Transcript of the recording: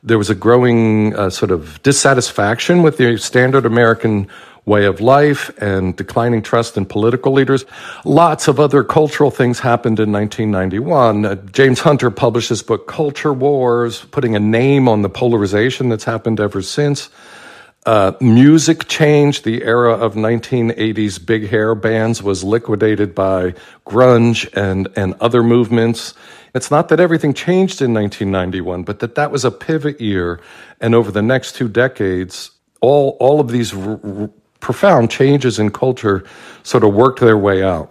There was a growing sort of dissatisfaction with the standard American way of life and declining trust in political leaders. Lots of other cultural things happened in 1991. James Hunter published his book, Culture Wars, putting a name on the polarization that's happened ever since. Music changed. The era of 1980s big hair bands was liquidated by grunge and other movements. It's not that everything changed in 1991, but that was a pivot year. And over the next 2 decades, all of these profound changes in culture sort of worked their way out.